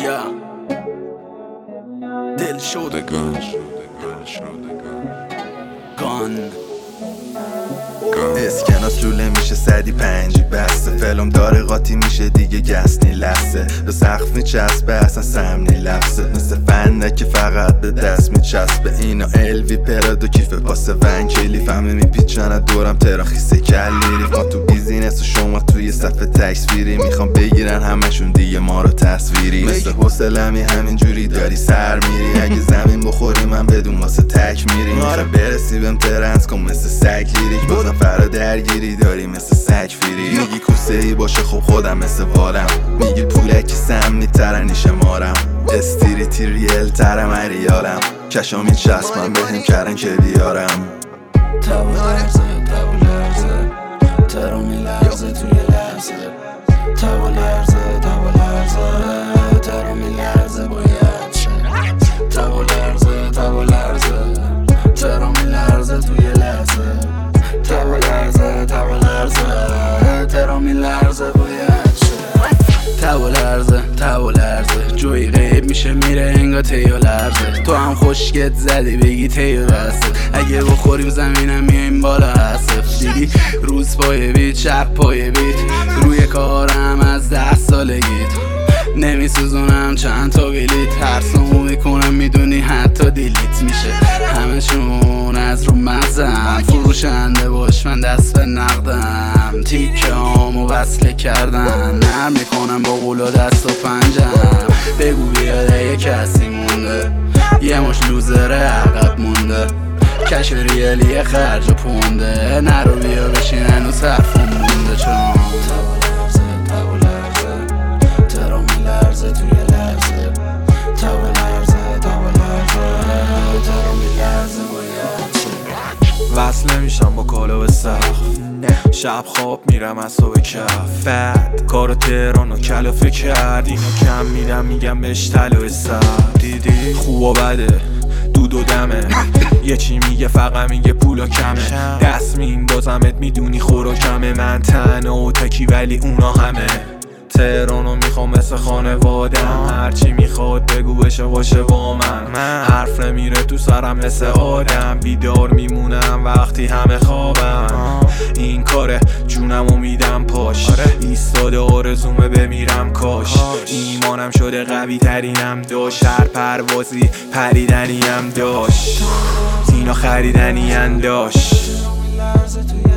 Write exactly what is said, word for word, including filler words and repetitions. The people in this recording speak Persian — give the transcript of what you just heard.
یا دل شدگان گان اسکناس لوله میشه صدی پنجی بسته فلم داره قاطی میشه دیگه گسنی لحظه به سقف میچسبه اصلا سمنی لفظه مثل فنده که فقط به دست میچسبه اینا الوی پراد و کیف پاس ونکلی فهمه میپیچن دورم تراخیسه کلی ما تو بیزینس و شما توی صفحه تصویری میخوام بگیرن همشون دیگه ما رو تصویری مثل حوصله‌می همینجوری داری سر میری اگه زمین بخوری من بدون واسه تک میری میخوام برسی بهم ترنس کن مثل سگ لیریک بازم فرا درگیری داری مثل سگ فیری میگی کوسه ای باشه خب خودم مثل والم میگی پولکی سمنی ترنی شمارم استریتی ریل ترم اریالم کشا میچسبم بهم کرن که بیارم تابو لرزه تابو لرزه ترو میلرزه توی لحظه تابو لرزه تابو لرزه ترو میلرزه باید شه تابو لرزه تابو لرزه ترو میلرزه توی لحظه تابو لرزه تابو لرزه ترو میلرزه باید شه تابو لرزه تابو لرزه جوی غیب میشه میره انگا تیو لرزه تو هم خوشگت زدی بگی تیو بسته اگه بخوریم زمینم میایم بالا حسف دیدی روز پای بیت شب پای بیت روی کارم از ده سالگیت نمیسوزونم چند تا بلیت ترسمو میکنم میدونی حتی دیلیت میشه همشون از رو مغزم فروشنده باش من دست به نقدم تیکه هامو وصله کردن نرم میکنم با قول دست و پنجم بگو بیاد یه کسی مونده یه مش لوزره عقب مونده کش ریالی خرج و پونده نرو بیا بشین هنوز حرفم مونده چون تابو لرزه ترو میلرزه توی لحظه تابو لرزه تابو لرزه ترو میلرزه باید شه وصل نمیشم با کالا به سقف شب خواب میرم از تو به کف بعد کارو تهران و کلافه کرد اینو کم میرم میگم بهش طلای سر دیدی خوب و بده دود و دمه یه چی میگه فقط میگه پولا کمه دست میندازمت میدونی خوراکمه من تنها و تکی ولی اونا همه تهرانو میخوام مثل خانوادم هرچی میخواد بگو بشه باشه با من حرف نمیره تو سرم مثل آدم بیدار میمونم وقتی همه خوابم این کاره جونمو میدم پاش ایستاده آرزومه بمیرم کاش ایمانم شده قوی ترینم داشت هر پروازی پریدنیم داشت اینا خریدنی انداش